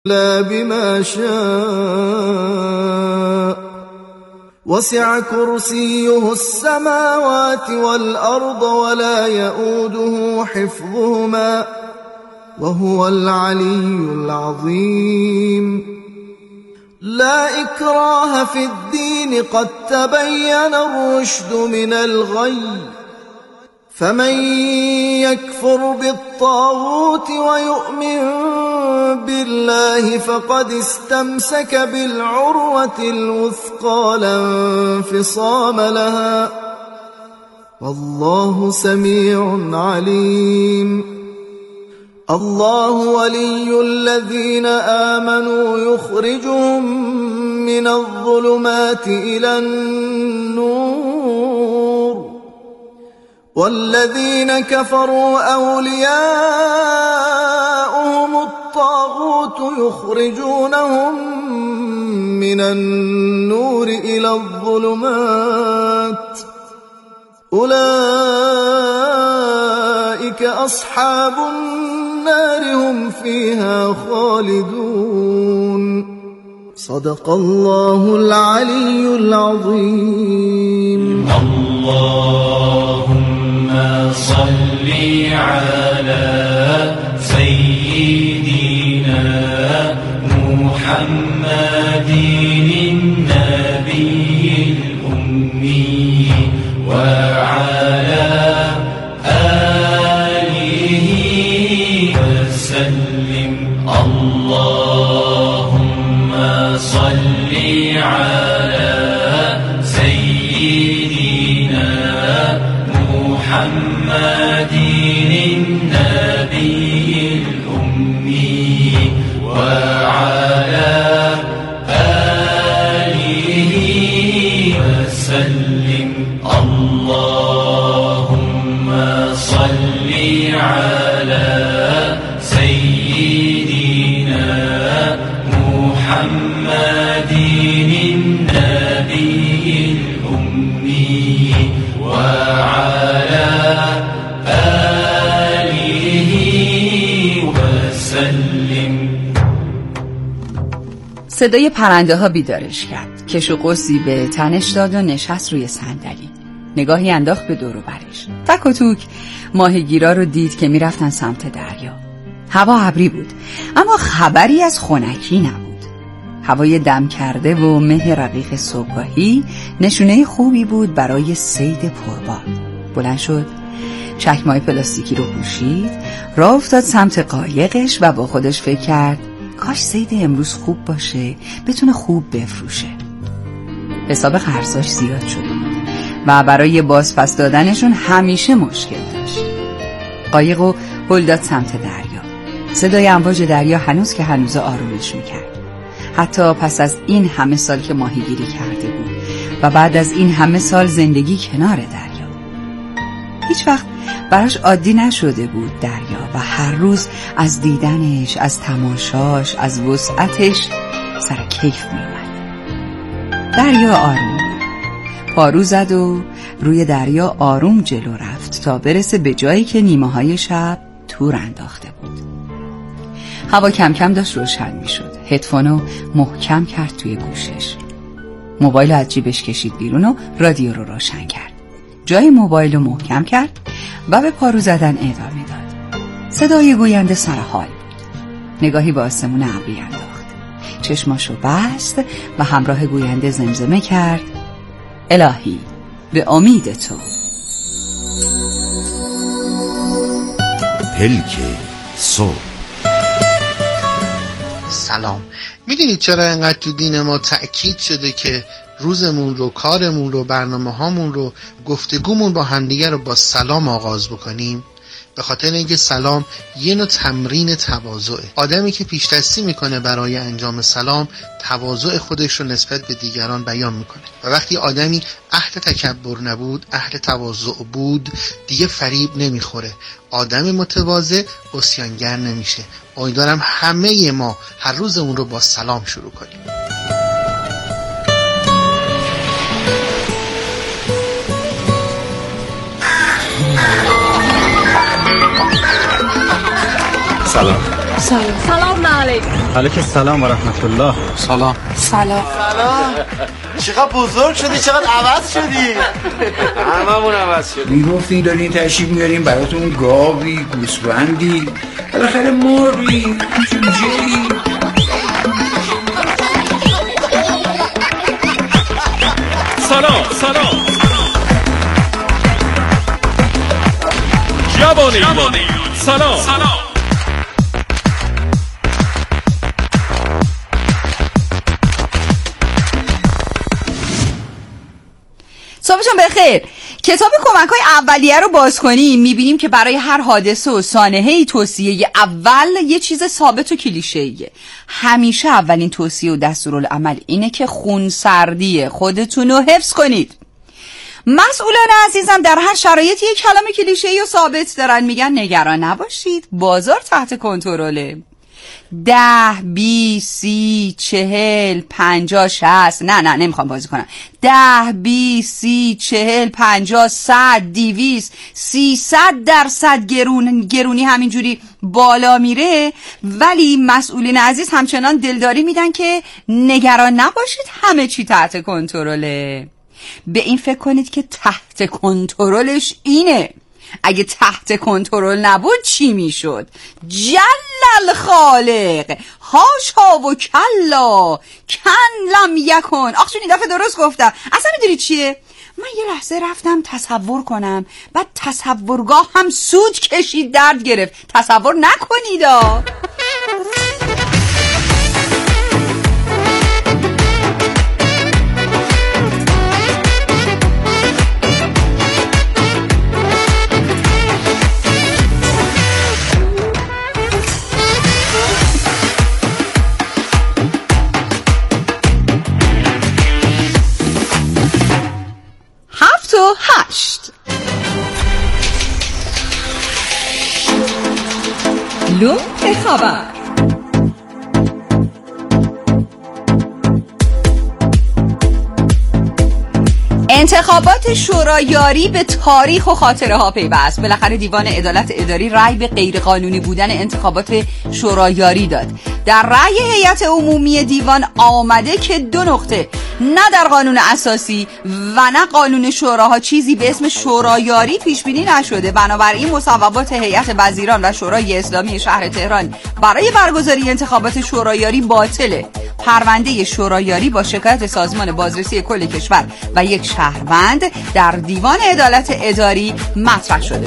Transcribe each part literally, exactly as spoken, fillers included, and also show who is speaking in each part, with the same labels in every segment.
Speaker 1: لا بما شاء وسع كرسيه السماوات والأرض ولا يؤوده حفظهما وهو العلي العظيم. لا إكراه في الدين قد تبين الرشد من الغي فمن يكفر بالطاغوت ويؤمن بالله فقد استمسك بالعروة الوثقى لا انفصام لها والله سميع عليم. الله ولي الذين آمنوا يخرجهم من الظلمات إلى النور والذين كفروا أولياؤهم الطاغوت يخرجونهم من النور إلى الظلمات أولئك أصحاب النار هم فيها خالدون. صدق الله العلي العظيم.
Speaker 2: اللهم صل على سيدنا محمد النبي الأمي وعلى آله وسلم. اللهم صل على سيدنا محمد النبي الأمي وعلى آله وسلم. اللهم صل على سيدنا محمد النبي الأمي وعلى آله وسلم.
Speaker 3: صدای پرنده ها بیدارش کرد. کش و قوسی به تنش داد و نشست روی صندلی. نگاهی انداخت به دور و برش. تک و توک ماهیگیرا رو دید که میرفتن سمت دریا. هوا ابری بود اما خبری از خنکی نبود. هوای دم کرده و مه رقیق صبحگاهی نشونه خوبی بود برای صید پربار. بلند شد، چکمه‌های پلاستیکی رو پوشید، راه افتاد سمت قایقش و با خودش فکر کرد کاش صید امروز خوب باشه، بتونه خوب بفروشه. حساب خرساش زیاد شده بود و برای بازپس دادنشون همیشه مشکل داشت. قایقو هل داد سمت دریا. صدای امواج دریا هنوز که هنوز آرومش میکرد. حتی پس از این همه سال که ماهیگیری کرده بود و بعد از این همه سال زندگی کنار دریا، هیچ وقت براش عادی نشده بود دریا و هر روز از دیدنش، از تماشاش، از وسعتش سر کیف میومد. دریا آروم بود. پارو زد و روی دریا آروم جلو رفت تا برسه به جایی که نیمه های شب تور انداخته بود. هوا کم کم داشت روشن می شد. هدفونو محکم کرد توی گوشش. موبایل از جیبش کشید بیرون و رادیو رو روشن کرد. جای موبایل رو محکم کرد و به پارو زدن ادامه داد. صدای گوینده سر حال بود. نگاهی به آسمون ابری انداخت. چشماشو بست و همراه گوینده زمزمه کرد الهی به امید تو.
Speaker 4: پلک صبح.
Speaker 5: سلام. میدونید چرا اینقدر تو دین ما تأکید شده که روزمون رو، کارمون رو، برنامه هامون رو، گفتگومون با همدیگه رو با سلام آغاز بکنیم؟ به خاطر اینکه سلام یه نوع تمرین تواضعه. آدمی که پیش‌دستی میکنه برای انجام سلام، تواضع خودش رو نسبت به دیگران بیان میکنه و وقتی آدمی اهل تکبر نبود، اهل تواضع بود، دیگه فریب نمیخوره. آدم متواضع عصیانگر نمیشه. امیدوارم همه ما هر روزمون رو با سلام شروع کنیم.
Speaker 4: سلام.
Speaker 6: سلام. سلام علیکم.
Speaker 4: علیکم السلام و رحمت الله.
Speaker 5: سلام.
Speaker 6: سلام.
Speaker 7: سلام. چقدر بزرگ شدی، چقدر عوض شدی.
Speaker 8: هممون عوض شدیم.
Speaker 9: میگفتین دارین تشریف میارین براتون گاوی، گوسفندی، بالاخره مرغی، جوجه‌ای.
Speaker 10: سلام سلام. جوان ایرانی سلام سلام.
Speaker 3: صبحشون بخیر. کتاب کمک‌های اولیه رو باز کنیم میبینیم که برای هر حادثه و سانحه‌ای توصیه اول یه چیز ثابت و کلیشه‌ایه. همیشه اولین توصیه و دستورالعمل اینه که خونسردی خودتون رو حفظ کنید. مسئولان عزیزم در هر شرایطی یک کلام کلیشه‌ای و ثابت دارن، میگن نگران نباشید، بازار تحت کنترله. ده، بیست، سی، چهل، پنجاه، شصت. نه نه نمیخوام بازی کنم. ده، بیست، سی، چهل، پنجاه، صد، دیویست، سیصد درصد گرون گرونی همینجوری بالا میره، ولی مسئولین عزیز همچنان دلداری میدن که نگران نباشید، همه چی تحت کنترله. به این فکر کنید که تحت کنترلش اینه. اگه تحت کنترل نبود چی میشد؟ جلل خالق، هاشا و کلا، کن لم یکن. آخشون این دفعه درست گفتم. اصلا میدونی چیه؟ من یه لحظه رفتم تصور کنم، بعد تصورگاه هم سود کشید، درد گرفت. تصور نکنیدا. هفت و هشت. لوپ خبر. انتخابات شورایاری به تاریخ و خاطره ها پیوست. بالاخره دیوان عدالت اداری رأی به غیرقانونی بودن انتخابات شورایاری داد. در رأی هیئت عمومی دیوان آمده که دو نقطه، نه در قانون اساسی و نه قانون شوراها چیزی به اسم شورایاری پیش بینی نشده. بنابراین مصوبات هیئت وزیران و شورای اسلامی شهر تهران برای برگزاری انتخابات شورایاری باطله. پرونده شورایاری با شکایت سازمان بازرسی کل کشور و یک شهروند در دیوان عدالت اداری مطرح شده.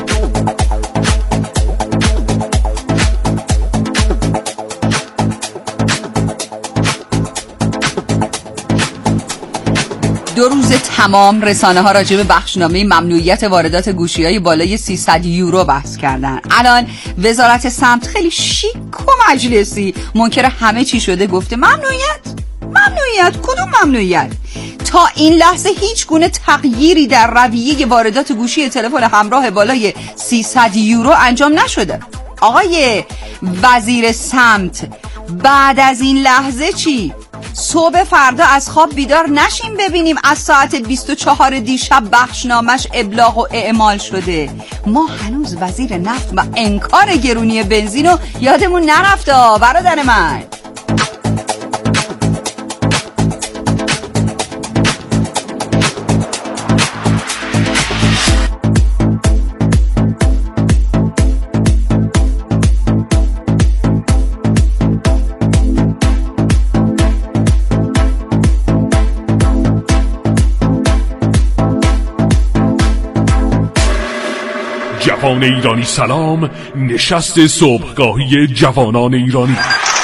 Speaker 3: دو روز تمام رسانه ها راجع به بخشنامه ممنوعیت واردات گوشی‌های بالای سیصد یورو بحث کردن. الان وزارت سمت خیلی شیک و مجلسی منکر همه چی شده، گفته ممنوعیت ممنوعیت کدوم ممنوعیت؟ تا این لحظه هیچ گونه تغییری در رویه واردات گوشی تلفن همراه بالای سیصد یورو انجام نشده. آقای وزیر سمت، بعد از این لحظه چی؟ صبح فردا از خواب بیدار نشیم ببینیم از ساعت بیست و چهار دیشب بخشنامش ابلاغ و اعمال شده. ما هنوز وزیر نفت و انکار گرونی بنزین رو یادمون نرفته برادر من.
Speaker 10: جوان ایرانی سلام، نشست صبحگاهی جوانان ایرانی.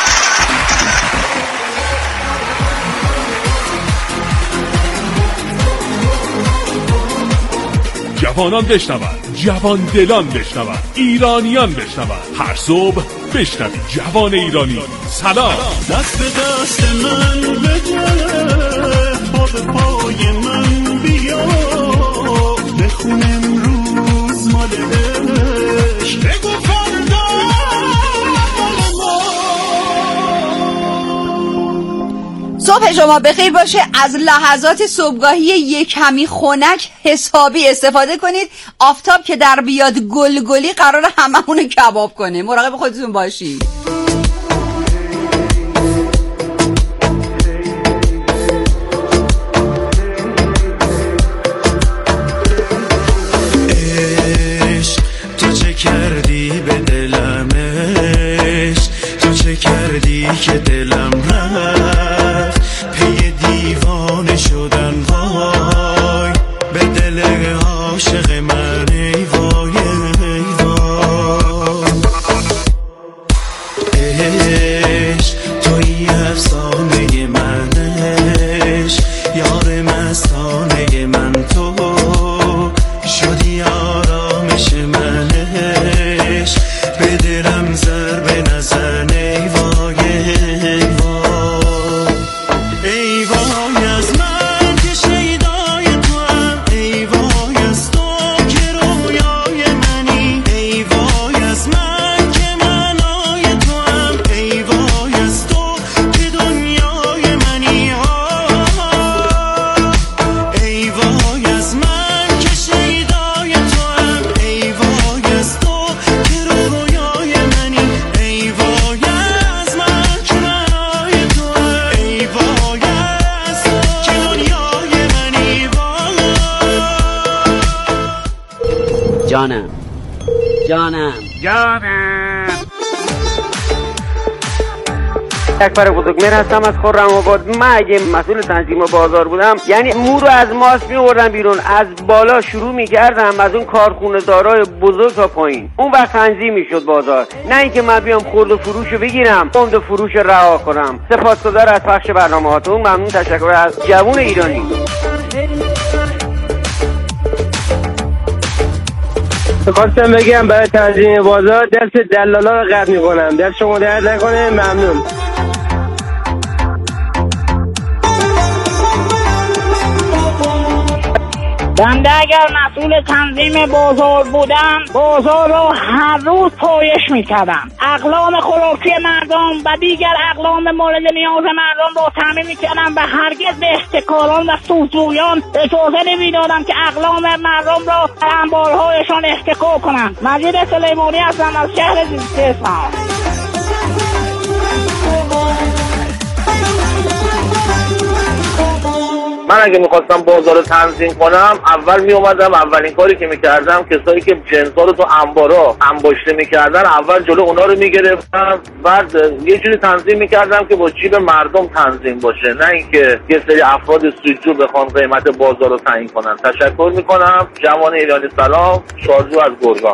Speaker 10: جوانان بشنون، جوان دلان بشنون، ایرانیان بشنون. هر صبح بشنوید جوان ایرانی سلام.
Speaker 11: دست به دست من بده، پا به پای من بیا، بخونم روز مال عشق، بگو فردا مال ما.
Speaker 3: صبح شما بخیر باشه. از لحظات صبحگاهی یک کمی خنک حسابی استفاده کنید. آفتاب که در بیاد گلگلی قرار هممون کباب کنه. مراقب خودتون باشید.
Speaker 11: تو چه کردی به دلمش، تو چه کردی که دلم رفت پی دیوانه شدن، وای به دل عاشق من ای وای ای وای. عشق توی افسانه منش، یار مستانه من تو شدی آرامش منش، به دلم ضربه نزن ای وای ای وای. ای وای از من که شیدای توام، ای وای از تو که رویای منی، ای وای از من که منای توام، ای وای از تو که دنیای منی. ای وای از من که شیدای توام، ای وای از تو که رویای منی، ای وای از من که منای توام، ای وای از تو که دنیای منی.
Speaker 8: جانم جانم جانم اکبر بزرگمهر هستم از خرم‌آباد. من اگه مسئول تنظیم بازار بودم یعنی مو رو از ماست می‌آوردم بیرون، از بالا شروع می‌کردم از اون کارخونه دارای بزرگ تا پایین، اون وقت تنظیم می‌شد بازار، نه اینکه من بیام خرد و فروشو بگیرم عمد فروش رها کنم. سپاسگزار از پخش برنامه‌هاتون. ممنون. تشکر از جوون ایرانی.
Speaker 12: خواستم بگم برای تنظیم بازار دست دلالا رو قطع می‌کنم. دست شما درد نکنه. ممنون.
Speaker 13: بنده اگر مسئول تنظیم بازار بودم بازار رو هر روز پایش میکردم، اقلام خوراکی مردم و دیگر اقلام مورد نیاز مردم رو تامین میکردم و هرگز به احتکاران و سوزجویان اجازه نمیدادم که اقلام مردم را در انبارهایشان احتکار کنند. مجید سلیمانی هستم از شهر اصفهان.
Speaker 14: من اگه میخواستم بازار رو تنظیم کنم اول میومدم اولین کاری که میکردم کسایی که جنسا رو تو انبارا انباشته میکردن اول جلو اونا رو میگرفتم، بعد یه جوری تنظیم میکردم که با جیب مردم تنظیم باشه، نه اینکه یه سری افراد سودجو بخوان قیمت بازار رو تعیین کنن. تشکر میکنم. جوان ایرانی سلام. شارجو از گرگان.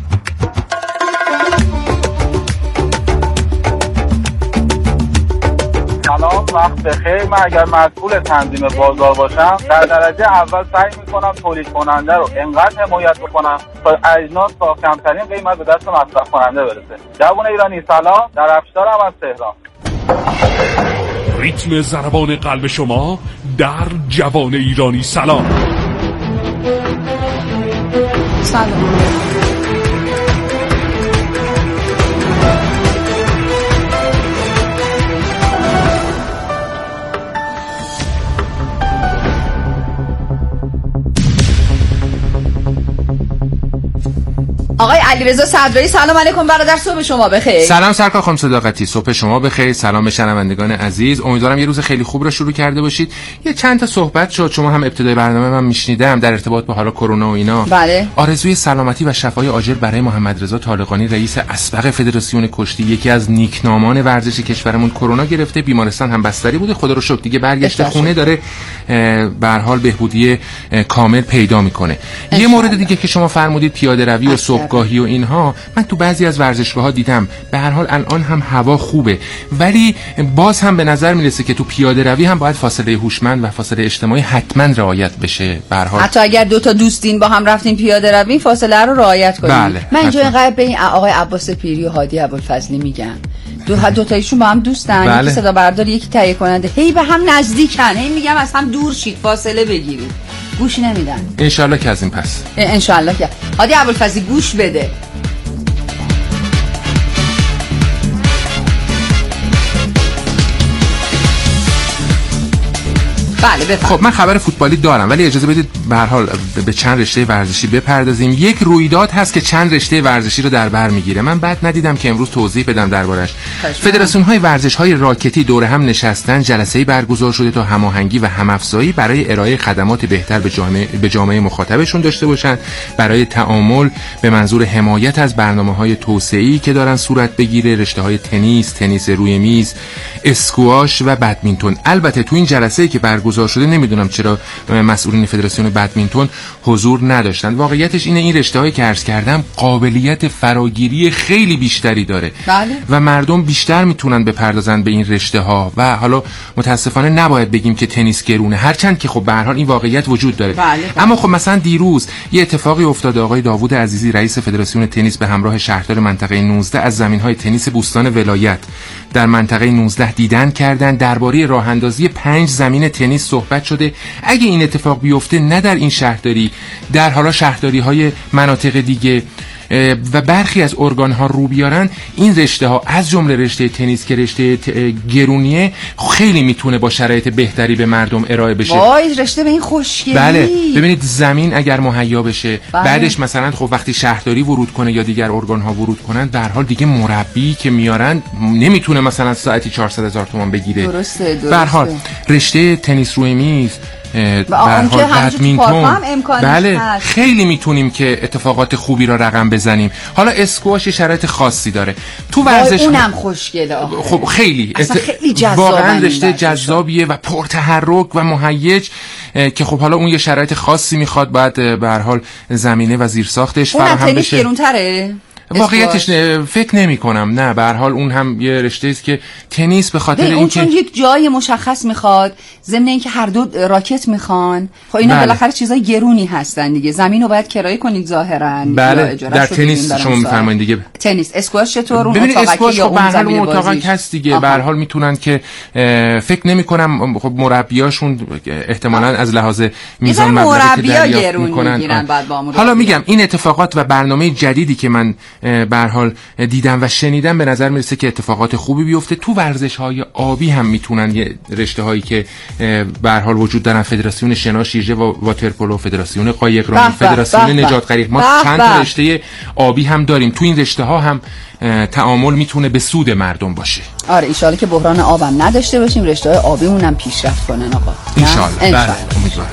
Speaker 15: سلام، وقت بخیر. من اگر مسئول تنظیم بازار باشم در درجه اول سعی میکنم تولید کننده رو انقدر حمایت بکنم تا اجناس با کمترین قیمت به دست مصرف کننده برسه. جوان ایرانی سلام. در افشارم از تهران.
Speaker 10: ریتم ضربان قلب شما در جوان ایرانی سلام.
Speaker 3: سلام. آقای علیرضا صدرایی سلام علیکم برادر، صبح شما بخیر.
Speaker 16: سلام سرکار خانم صداقتی، صبح شما بخیر. سلام به شنوندگان عزیز، امیدوارم یه روز خیلی خوب رو شروع کرده باشید. یه چند تا صحبت شد، شما هم ابتدای برنامه من میشنیدم در ارتباط با حالا کرونا و اینا.
Speaker 3: بله.
Speaker 16: آرزوی سلامتی و شفای عاجل برای محمد رضا طالقانی رئیس اسبق فدراسیون کشتی، یکی از نیکنامان ورزش کشورمون. کرونا گرفته، بیمارستان هم بستری بوده، خدا رو شکر دیگه برگشته خونه، داره به هر حال بهبودی کامل پیدا میکنه. یه مورد دیگه که شما فرمودید پیاده روی و صبحگاهی و اینها، من تو بعضی از ورزشگاه‌ها دیدم به هر حال الان هم هوا خوبه، ولی باز هم به نظر میرسه که تو پیاده روی هم باید فاصله هوشمند و فاصله اجتماعی حتما رعایت بشه. به هر حال
Speaker 3: حتی اگر دو تا دوستین با هم رفتین پیاده روی فاصله رو رعایت کنید.
Speaker 16: بله،
Speaker 3: من اینجا اینقدر به این آقای عباس پیری و هادی ابوالفضلی میگم، دو دو تایشون با هم دوستن، بله. یکی صدا بردار یکی تهیه کننده، هی به هم نزدیکن، هی میگم از هم دور شید، فاصله بگیرید، گوش نمیدن.
Speaker 16: ان شاء الله که از این پس
Speaker 3: ان شاء الله که هادی ابوالفضلی گوش بده. بله بفرمایید.
Speaker 16: خب من خبر فوتبالی دارم ولی اجازه بدید به هر حال به چند رشته ورزشی بپردازیم. یک رویداد هست که چند رشته ورزشی رو در بر میگیره. من بعد ندیدم که امروز توضیح بدم دربارش. فدراسیون های ورزش های راکتی دور هم نشستن، جلسه‌ای برگزار شده تا هماهنگی و همافزایی برای ارائه خدمات بهتر به جامعه به جامعه مخاطبشون داشته باشن، برای تعامل به منظور حمایت از برنامه‌های توسعه‌ای که دارن صورت بگیره، رشته‌های تنیس، تنیس روی میز، اسکواش و بدمینتون. البته تو این جلسه‌ای که برگزار شده نمیدونم چرا مسئولین فدراسیون بدمینتون حضور نداشتن. واقعیتش اینه این رشته‌هایی که عرض کردم قابلیت فراگیری خیلی بیشتری داره.
Speaker 3: بله.
Speaker 16: و مردم بیشتر میتونن بپردازن به این رشته‌ها و حالا متاسفانه نباید بگیم که تنیس گرونه، هرچند که خب به هر حال این واقعیت وجود داره.
Speaker 3: بله بله.
Speaker 16: اما خب مثلا دیروز یه اتفاقی افتاده. آقای داوود عزیزی رئیس فدراسیون تنیس به همراه شهردار منطقه نوزده از زمین‌های تنیس بوستان ولایت در منطقه نوزده دیدن کردن. درباره راه اندازی پنج زمین تنیس صحبت شده. اگه این اتفاق بیفته نه در این شهرداری، در حالا شهرداری‌های مناطق دیگه و برخی از ارگان‌ها رو بیارن، این رشته‌ها از جمله رشته تنیس که رشته گرونیه خیلی میتونه با شرایط بهتری به مردم ارائه بشه.
Speaker 3: وای رشته به این خوشگلی.
Speaker 16: بله ببینید زمین اگر مهیا بشه،
Speaker 3: بله.
Speaker 16: بعدش مثلا خب وقتی شهرداری ورود کنه یا دیگر ارگان‌ها ورود کنن، در حال دیگه مربی که میارن نمیتونه مثلا ساعتی چهارصد هزار تومان بگیره.
Speaker 3: درسته درسته.
Speaker 16: به هر حال رشته تنیس روی میز
Speaker 3: و آن که بدمینتون
Speaker 16: بله هست. خیلی میتونیم که اتفاقات خوبی را رقم بزنیم. حالا اسکواش شرایط خاصی داره تو ورزش.
Speaker 3: اونم خوشگله.
Speaker 16: خب خیلی
Speaker 3: ات... خیلی جذابه،
Speaker 16: واقعا رشته جذابیه و پرتحرک و مهیج که خب حالا اون یه شرایط خاصی میخواد، بعد به هر حال زمینه و زیرساختش فراهم بشه.
Speaker 3: اون گرونتره
Speaker 16: واقعیتش فکر نمی کنم، نه به هر حال اون هم یه رشته است که تنیس به خاطر
Speaker 3: اینکه
Speaker 16: اون
Speaker 3: چون یک جای مشخص میخواد، ضمن اینکه هر دو راکت میخوان، خب اینا
Speaker 16: بله.
Speaker 3: بالاخره چیزای گرونی هستن دیگه. زمین رو باید کرایه کنید ظاهرا.
Speaker 16: بله در تنیس شما میفرمایید دیگه.
Speaker 3: تنیس اسکواش چطور اون
Speaker 16: ببینید اسکواش
Speaker 3: یا
Speaker 16: خب به هر حال اون اتاقک هست دیگه. به هر حال میتونن که فکر نمی کنم خب مربیاشون احتمالاً از لحاظ میزان مبلغی که دریافت میکنن. حالا میگم این اتفاقات و برنامه جدیدی که من به هر حال دیدم و شنیدم به نظر میرسه که اتفاقات خوبی بیفته. تو ورزش‌های آبی هم میتونن یه رشته‌هایی که به هر حال وجود دارن، فدراسیون شنا شیرجه و واترپولو، فدراسیون قایقرانی، فدراسیون نجات غریق، ما چند تا رشته آبی هم داریم. تو این رشته‌ها هم تعامل میتونه به سود مردم باشه.
Speaker 3: آره ان شاءالله که بحران آبم نداشته باشیم، رشته‌های آبیمون هم پیشرفت کنن آقا.
Speaker 16: ان شاءالله. بله امیدوارم.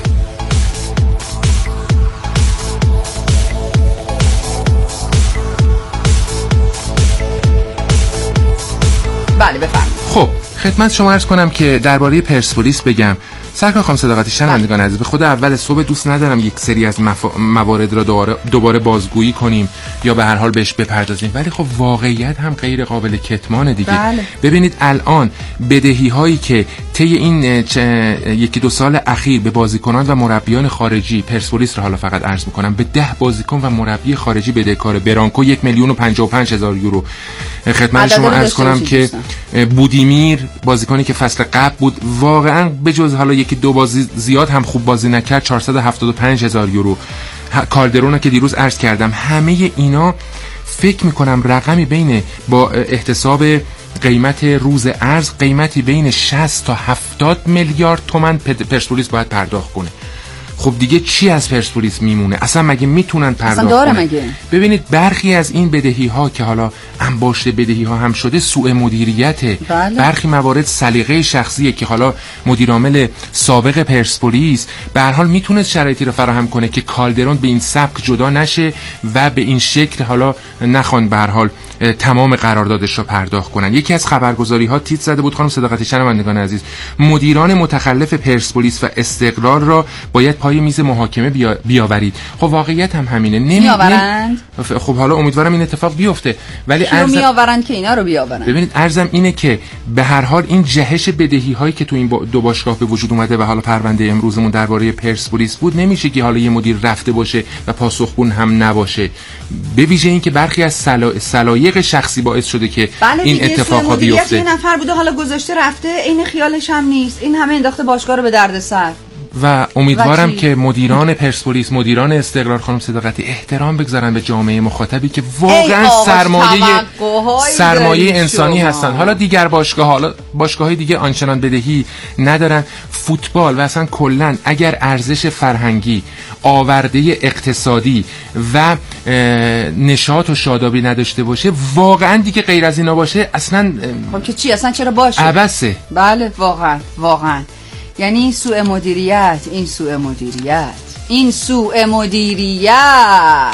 Speaker 3: بله بفرمایید.
Speaker 16: خب خدمت شما عرض کنم که درباره پرسپولیس بگم. سرکار خانم صداقتی شنوندگان عزیز، به خود اول صبح دوست ندارم یک سری از مف... موارد را دوباره دوباره بازگویی کنیم یا به هر حال بهش بپردازیم، ولی خب واقعیت هم غیر قابل کتمان دیگه.
Speaker 3: بله.
Speaker 16: ببینید الان بدهی هایی که طی این چ... یکی دو سال اخیر به بازیکنان و مربیان خارجی، پرسپولیس را حالا فقط عرض میکنم، به ده بازیکن و مربی خارجی بدهکار. برانکو یک میلیون و پنجاه و پنج هزار یورو. خدمت شما عرض کنم که بودیمیر بازیکنی که فصل قبل بود واقعا به جز حالا یکی دو بازی زیاد هم خوب بازی نکرد، چهارصد و هفتاد و پنج هزار یورو. کالدرونا که دیروز عرض کردم. همه اینا فکر میکنم رقمی بین با احتساب قیمت روز ارز قیمتی بین شصت تا هفتاد میلیارد تومان پرسپولیس باید پرداخت کنه. خب دیگه چی از پرسپولیس میمونه؟ اصلا مگه میتونن پرداخت کنن؟
Speaker 3: مگه؟
Speaker 16: ببینید برخی از این بدهی ها که حالا انباشته بدهی ها هم شده سوء مدیریت.
Speaker 3: بله.
Speaker 16: برخی موارد سلیقه شخصیه که حالا مدیر عامل سابق پرسپولیس به هر حال میتونه شرایطی رو فراهم کنه که کالدرون به این سبک جدا نشه و به این شکل حالا نخوان به هر حال تمام قراردادش رو پرداخت کنن. یکی از خبرگزاری ها تیتر زده بود، خانم صداقتی شنوندگان عزیز، مدیران متخلف پرسپولیس و استقلال را باید پای میز محاکمه بیا... بیاورید. خب واقعیت هم همینه. نمی...
Speaker 3: میآورند.
Speaker 16: خب حالا امیدوارم این اتفاق بیفته، ولی
Speaker 3: ارزم میآورند که اینا رو بیاورند.
Speaker 16: ببینید ارزم اینه که به هر حال این جهش بدهی هایی که تو این با... دو باشگاه به وجود اومده و حالا پرونده امروزمون درباره پرسپولیس بود، نمیشه که حالا یه مدیر رفته باشه و پاسخگو هم نباشه. به ویژه این که برخی از سلا... سلایق شخصی باعث شده که
Speaker 3: بله
Speaker 16: این اتفاقا بیفته.
Speaker 3: یه نفر بوده حالا گذاشته رفته، این خیالش هم نیست، این همه انداخته باشگاه رو به دردسر.
Speaker 16: و امیدوارم که مدیران پرسپولیس، مدیران استقلال، خانم صداقتی احترام بگذارن به جامعه مخاطبی که واقعا سرمایه سرمایه انسانی شما. هستن. حالا دیگر باشگاه، حالا باشگاه‌های دیگه آنچنان بدهی ندارن. فوتبال و اصلا کلا اگر ارزش فرهنگی، آورده اقتصادی و نشاط و شادابی نداشته باشه، واقعا دیگه غیر از اینا باشه اصلا
Speaker 3: خب که چی اصلا چرا باشه؟
Speaker 16: عبثه.
Speaker 3: بله واقعا واقعا یعنی سوء مدیریت، این سوء مدیریت، این سوء مدیریت.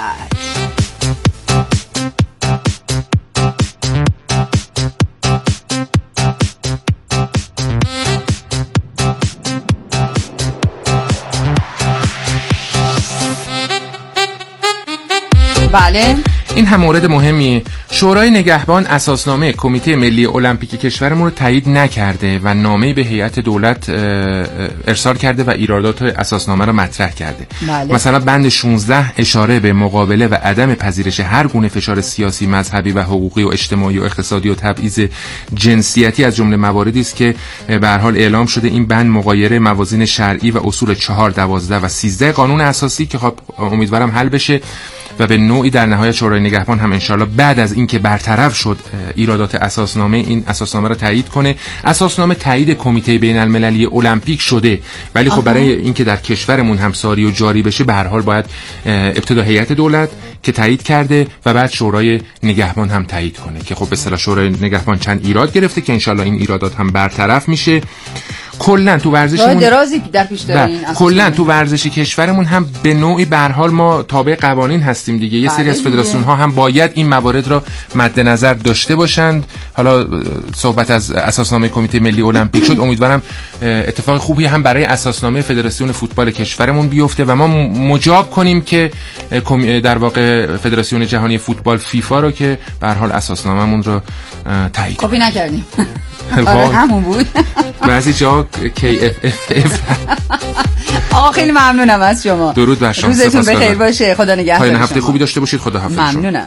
Speaker 3: بله
Speaker 16: این هم مورد مهمیه. شورای نگهبان اساسنامه کمیته ملی المپیک کشورمون رو تایید نکرده و نامه‌ای به هیئت دولت ارسال کرده و ایرادات اساسنامه رو مطرح کرده.
Speaker 3: بله.
Speaker 16: مثلا بند شانزده اشاره به مقابله و عدم پذیرش هر گونه فشار سیاسی، مذهبی و حقوقی و اجتماعی و اقتصادی و تبعیض جنسیتی از جمله مواردی است که به هر حال اعلام شده. این بند مغایر موازین شرعی و اصول چهار، دوازده و سیزده قانون اساسی که خب امیدوارم حل بشه و به نوعی در نهایت شورای نگهبان هم انشالله بعد از اینکه برطرف شد ایرادات اساسنامه، این اساسنامه رو تایید کنه. اساسنامه تایید کمیته بین المللی المپیک شده، ولی خب برای اینکه در کشورمون هم ساری و جاری بشه به هر حال باید ابتدا هیئت دولت که تایید کرده و بعد شورای نگهبان هم تایید کنه که خب به اصطلاح شورای نگهبان چند ایراد گرفته که انشالله این ایرادات هم برطرف میشه. کلا تو ورزشمون
Speaker 3: درازی در پیش دارین،
Speaker 16: کلا تو ورزش کشورمون هم به نوعی به هر حال ما تابع قوانین هستیم دیگه. یه سری از فدراسیون ها هم باید این موارد را مد نظر داشته باشند. حالا صحبت از اساسنامه کمیته ملی المپیک شد، امیدوارم اتفاق خوبی هم برای اساسنامه فدراسیون فوتبال کشورمون بیفته و ما مجاب کنیم که در واقع فدراسیون جهانی فوتبال فیفا رو که به هر حال اساسنامه‌مون رو تایید
Speaker 3: کپی نکردیم. آره همون بود.
Speaker 16: بعضی جا کی اف اف اف.
Speaker 3: آقا خیلی ممنونم از شما.
Speaker 16: درود بر شما.
Speaker 3: روزتون بخیر باشه. خدا نگهدار.
Speaker 16: پایان هفته خوبی داشته باشید. خدا حافظ.
Speaker 3: ممنونم.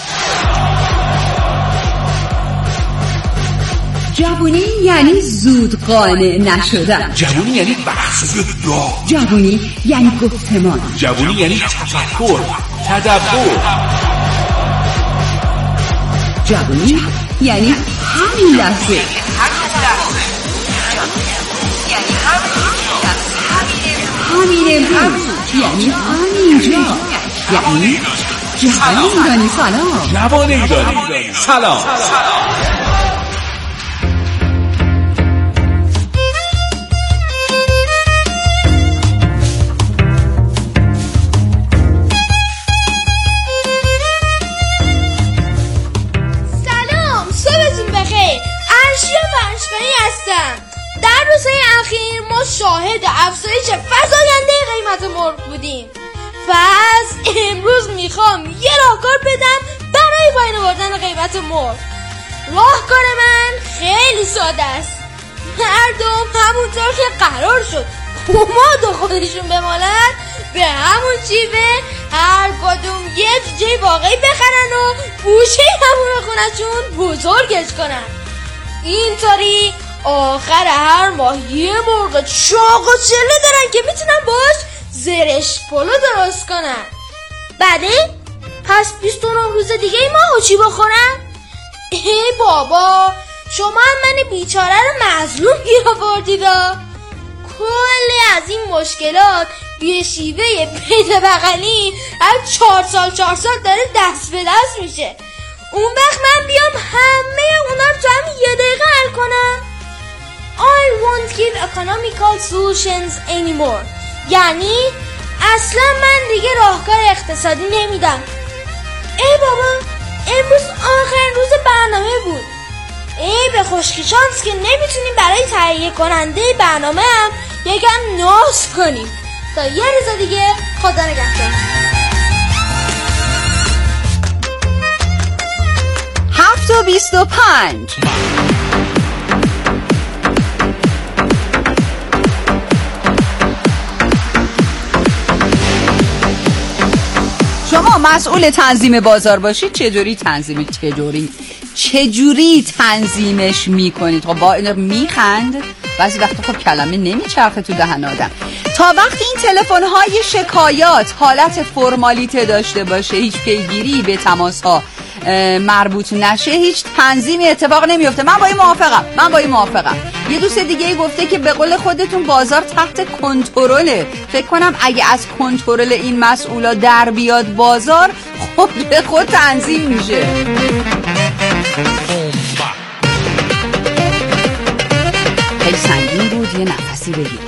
Speaker 3: جوونی یعنی زود قانع نشدن.
Speaker 10: جوونی یعنی بحث دعا.
Speaker 3: جوونی یعنی گفتمان.
Speaker 10: جوونی یعنی تفکر، تدبر.
Speaker 3: جوونی یعنی همین لحظه. همین امروز، یعنی همینجا، یعنی جوان ایرانی. سلام
Speaker 10: جوان ایرانی. سلام.
Speaker 17: در روزهای اخیر ما شاهد افزایش فزاینده قیمت مرغ بودیم. پس امروز میخوام یه راهکار بدم برای پایین آوردن قیمت مرغ. راهکار من خیلی ساده است. مردم همونطور که قرار شد پماد خودشون بمالن، به همون شیوه هر کدوم یه جوجه واقعی بخرن و گوشه همون خونشون بزرگش کنن. اینطوری آخر هر ماه یه مرغ چاق و چله دارن که میتونن باش زرش پلو درست کنن. بله؟ پس بیست و نه روز دیگه ما چی بخورم؟ ای بابا، شما هم من بیچاره رو مظلوم گیر آوردیدا. کلی از این مشکلات به شیوه پیت بغلی از چهار سال چهار سال داره دست به دست میشه. اون وقت من بیام همه اونا رو تو همین یه دقیقه حل کنم. I won't give economical solutions anymore. یعنی اصلا من دیگه راهکار اقتصادی نمیدم. ای بابا، امروز آخرین روز برنامه بود. ای به خشکی شانس که نمیتونیم برای تهیه کننده برنامه هم یکم ناز کنیم. تا یه روز دیگه، خدا نگهدار.
Speaker 3: هفت و بیست و پنج. شما مسئول تنظیم بازار باشید، چجوری تنظیم چجوری چجوری تنظیمش میکنید؟ خب با این میخند بعضی وقتا خب کلمه نمیچرخه تو دهن آدم. تا وقتی این تلفن‌های شکایات حالت فرمالیته داشته باشه، هیچ پیگیری به تماس‌ها مربوط نشه، هیچ تنظیمی اتفاق نمیفته. من با این موافقم من با این موافقم یه دوست دیگه ای گفته که به قول خودتون بازار تحت کنترله. فکر کنم اگه از کنترل این مسئولا در بیاد بازار، خود به خود تنظیم میشه. خیلی سنگین بود، یه نفسی بگیر.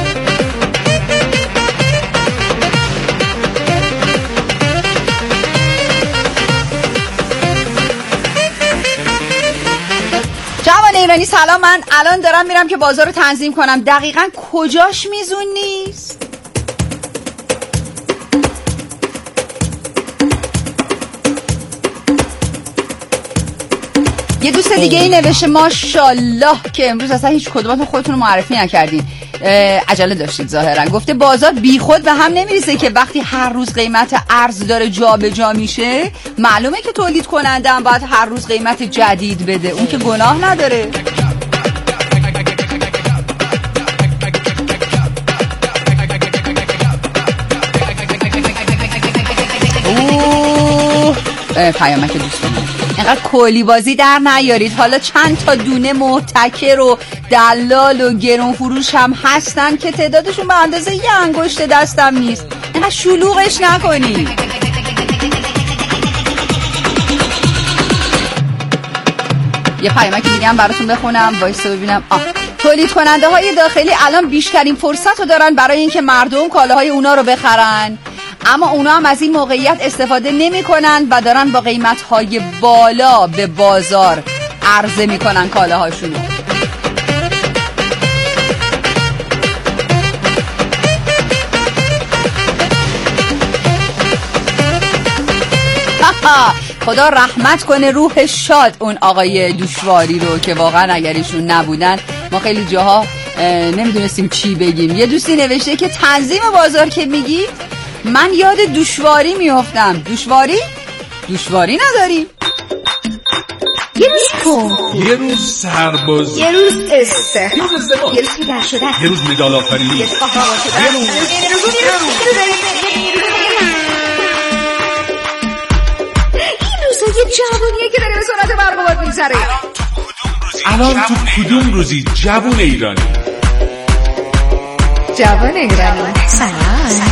Speaker 3: جوان ایرانی سلام، من الان دارم میرم که بازار رو تنظیم کنم. دقیقاً کجاش میزون نیست؟ یه دوست دیگه ای نوشته ماشاءالله که امروز اصلا هیچ کدوماتون خودتون رو معرفی نکردین، عجله داشتید ظاهرا. گفته بازار بیخود به هم نمیریزه که وقتی هر روز قیمت ارز داره جا به جا میشه، معلومه که تولید کننده هم باید هر روز قیمت جدید بده، اون که گناه نداره. پیامک دوستان اینقدر کلی بازی در نیارید. حالا چند تا دونه محتکر و دلال و گرون فروش هم هستن که تعدادشون به اندازه یه انگشت دستم نیست. اینقدر شلوغش نکنید. یه پیامک دیگه هم براتون بخونم، وایسا ببینم. آه تولید کننده های داخلی الان بیشترین فرصت رو دارن برای اینکه مردم کالاهای اونا رو بخرن، اما اونا هم از این موقعیت استفاده نمی کنن و دارن با قیمت های بالا به بازار عرضه می کنن کالاهاشونو. خدا رحمت کنه روح شاد اون آقای دوشواری رو که واقعا اگر ایشون نبودن ما خیلی جاها نمیدونستیم چی بگیم. یه دوستی نوشته که تنظیم بازار که میگید من یاد دوشواری میافتم. دوشواری؟ دوشواری نداریم.
Speaker 17: یه روز تو
Speaker 10: یه روز سرباز،
Speaker 17: یه روز استخ،
Speaker 10: یه روز ازدواج،
Speaker 17: یه روز پدر شدن،
Speaker 10: یه روز مدال آفرینی،
Speaker 17: یه روز قهرمان شدن،
Speaker 10: یه روز
Speaker 17: این روزا یه جوونیه که داره به سرعت برقوات میگذره.
Speaker 10: الان تو کدوم روزی جوون ایرانی؟
Speaker 17: جوان ایرانی سلام.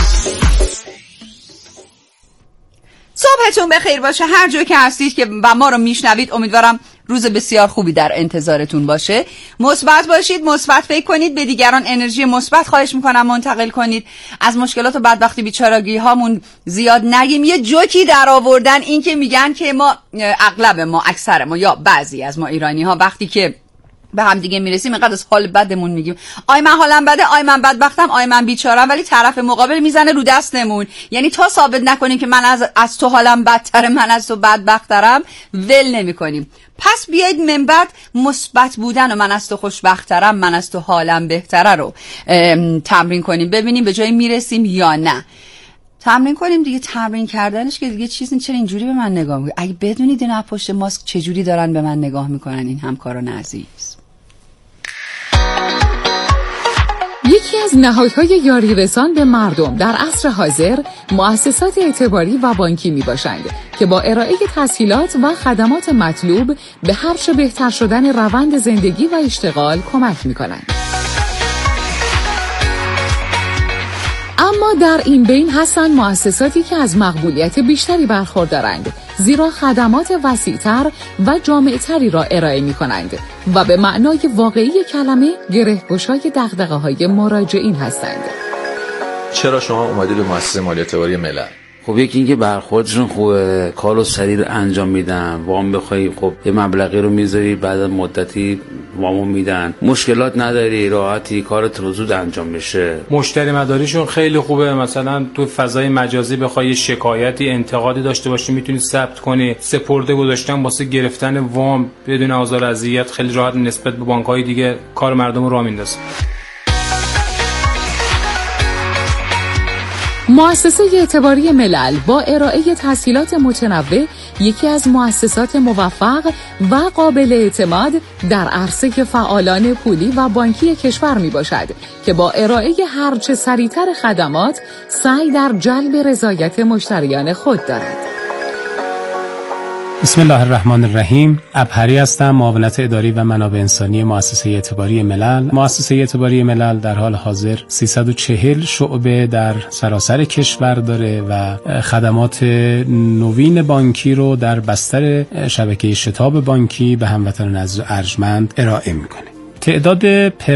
Speaker 3: صبحتون بخیر باشه هر جا که هستید که و ما رو میشنوید. امیدوارم روز بسیار خوبی در انتظارتون باشه. مثبت باشید، مثبت فکر کنید، به دیگران انرژی مثبت خواهش میکنم منتقل کنید. از مشکلات و بدبختی بیچارگی هامون زیاد نگیم. یه جوکی در آوردن این که میگن که ما اغلب ما اکثر ما یا بعضی از ما ایرانی ها وقتی که به هم دیگه میرسیم اینقدر از حال بدمون میگیم آی من حالم بده، آی من بدبختم، آی من بیچارم، ولی طرف مقابل میزنه رو دستمون. یعنی تا ثابت نکنیم که من از از تو حالم بدتره، من از تو بدبخترم، ول نمیکنیم. پس بیایید من بعد مثبت بودن و من از تو خوشبخترم، من از تو حالم بهتره رو تمرین کنیم، ببینیم به جایی میرسیم یا نه. تمرین کنیم دیگه. تمرین کردنش که دیگه چیزی. چرا اینجوری به من نگاه میکنید؟ اگه بدونید اینا پشت ماسک چجوری دارن به من نگاه میکنن این همکاران عزیز.
Speaker 18: یکی از نهادهای یاری رسان به مردم در عصر حاضر مؤسسات اعتباری و بانکی می باشند که با ارائه تسهیلات و خدمات مطلوب به هر چه بهتر شدن روند زندگی و اشتغال کمک می کنند. اما در این بین هستند مؤسساتی که از مقبولیت بیشتری برخوردارند، زیرا خدمات وسیع‌تر و جامع‌تری را ارائه می‌کنند و به معنای واقعی کلمه گره‌گشای دغدغه‌های مراجعین هستند.
Speaker 19: چرا شما اومدید به مؤسسه مالی اعتباری ملل؟
Speaker 20: خب یکی اینکه برخوردشون خوبه، کارو سریع رو انجام میدن. وام بخوای خب یه مبلغی رو میذاری بعد از مدتی وامو میدن، مشکلات نداری، راحتی، کارت رو زود انجام میشه.
Speaker 21: مشتری مداریشون خیلی خوبه. مثلا تو فضای مجازی بخوای شکایتی انتقادی داشته باشی میتونی ثبت کنی. سپرده گذاشتن واسه گرفتن وام بدون آزار اذیت، خیلی راحت نسبت به بانک‌های دیگه کار مردم رو راه میندازه.
Speaker 18: مؤسسه اعتباری ملل با ارائه تسهیلات متنوع یکی از مؤسسات موفق و قابل اعتماد در عرصه فعالان پولی و بانکی کشور می باشد که با ارائه هرچه سریعتر خدمات سعی در جلب رضایت مشتریان خود دارد.
Speaker 1: بسم الله الرحمن الرحیم. ابهری هستم، معاونت اداری و منابع انسانی مؤسسه اعتباری ملل. مؤسسه اعتباری ملل در حال حاضر سیصد و چهل شعبه در سراسر کشور داره و خدمات نوین بانکی رو در بستر شبکه شتاب بانکی به هموطنان عزیز و ارجمند ارائه میکنه. تعداد